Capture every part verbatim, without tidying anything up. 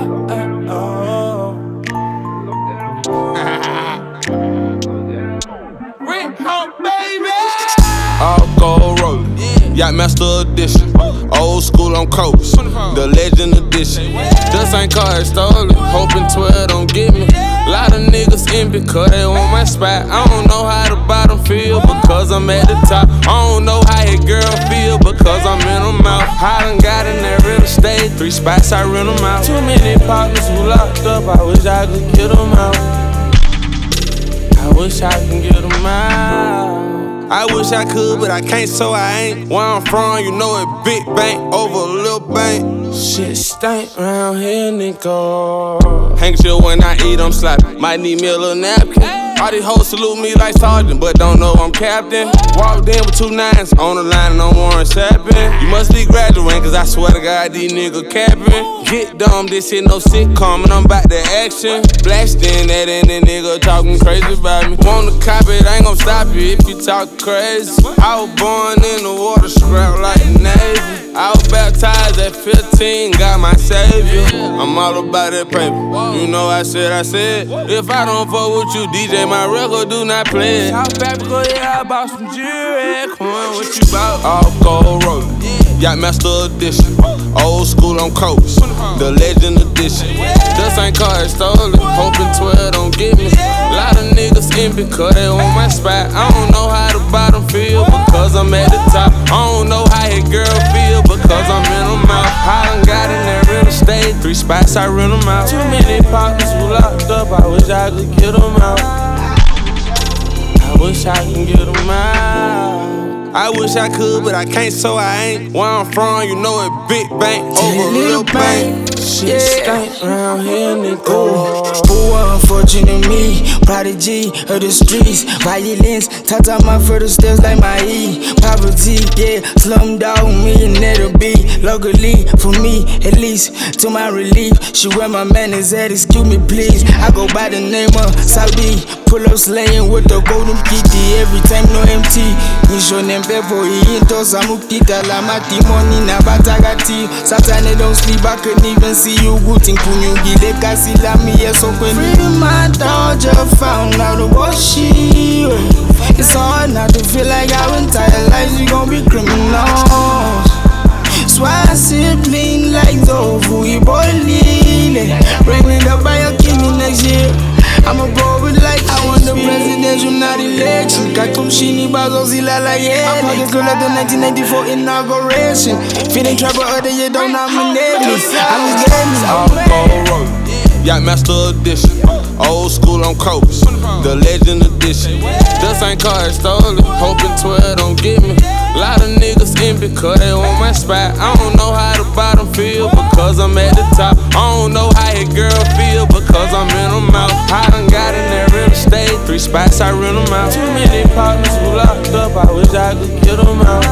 All gold rollin', Yacht Master Edition. Old school on coast, the legend edition. This ain't car, it's stolen. Hoping twelve don't get me. Lot of niggas envy cause they want my spot. I don't know how the bottom feel because I'm at the top. I don't know how his girl feel because I'm in her mouth. I done got in that real estate, three spots I rent them out. Too many partners who locked up, I wish I could get them out. I wish I could get them out. I wish I could, but I can't, so I ain't. Where I'm from, you know it big bank over a little bank. Shit stank round here, nigga. Handkerchief when I eat, I'm slapping. Might need me a little napkin. All these hoes salute me like sergeant, but don't know I'm captain. Walked in with two nines on the line, no warrants happen. You must be graduating, cause I swear to God, these niggas capping. Get dumb, this shit no sitcom, and I'm back to action. Blasted in that and that nigga talking crazy about me. Want to copy it, I ain't gon' stop you if you talk crazy. I was born in the water, scrap like the Navy. I was baptized at fifteen, got my savior. I'm all about that paper. You know I said, I said, if I don't fuck with you, D J, my record do not play it. South Africa, yeah, I bought some jewelry. Come on, what you bout? All gold rollin', Yacht Master Edition. Old school on coast, the legend edition. This ain't car, it's stolen. Hoping twelve don't get me. Lot of niggas envy cause they want my spot. I don't know how the bottom feel because I'm at the top. I don't know how his girl feel because I'm in her mouth. I done got in that real estate, three spots I rent them out. Too many partners who locked up, I wish I could get them out. I wish I could get them out. I wish I could, but I can't, so I ain't. Where I'm from, you know it big bank over a little bank. Shit stank round here, nigga. Who unfortunate me, prodigy of the streets. Violence, touch on my further steps like my E. Poverty, yeah, slum dog, millionaire to be. Luckily, for me, at least, to my relief. She wear my man is at, excuse me please. I go by the name of Saudi. Pull up slaying with the golden kitty. Every time no M T. Nisho nempepo iinto samukita la matimoni na batagati. Satane don't sleep, I couldn't even see you. Gutin kunyugile kasi la miye so kweni. Free my dog, just found out about she. It's hard not to feel like our entire lives we gon' be criminals. So I sibling like Zofu, he boy lily. Bring it up by your king next year. I'm a bro with like I want the presidential, not election. Got some shiny bazos, la yeah. I'm pockets girl at the nineteen ninety-four inauguration. Feeling trouble other you don't nominate me. I was getting all gold rollin', Yacht Master Edition. Old school on coast, the legend edition. This ain't car, it's stolen. Hoping twelve don't get me. Lot of niggas envy cause they want my spot. I don't know how the bottom feel because I'm at the top. I don't know how his girl feel because I'm in her mouth. I done got in that real estate, three spots I rent them out. Too many partners who locked up, I wish I could get them out.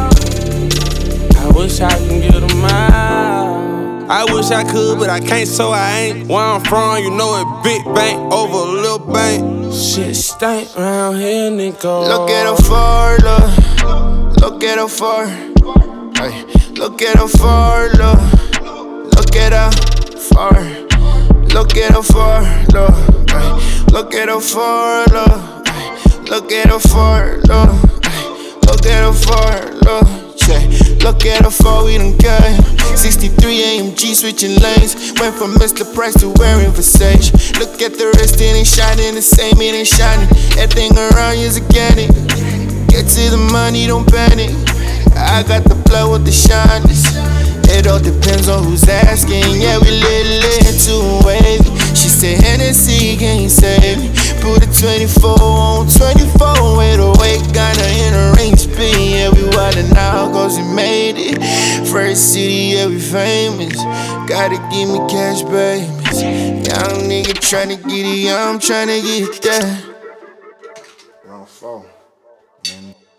I wish I could get them out. I wish I could, but I can't, so I ain't. Where I'm from, you know it big bank over a little bank. Shit stank round here, nigga. Look at her far, look. Look at her far. Ay. Look at her far, look. Look at her far. Look at her far, look. Ay. Look at her far, look. Ay. Look at her far, look. Ay. Look at her far, look. Look at how far we done got. sixty-three A M G switching lanes. Went from Mister Price to wearing Versace. Look at the rest, it ain't shining the same, it ain't shining. Everything around you's organic. Get to the money, don't panic. I got the blood with the shyness. It all depends on who's asking. Yeah, we lit lit too wavy. She said Hennessy can't save me. Put a twenty-four on twenty-four with a weight gunner in a range B. Yeah, we wildin' now cause we made it. First city, yeah, we famous. Gotta give me cash, babies. Young nigga tryna get it, yeah, I'm tryna get that. Round four.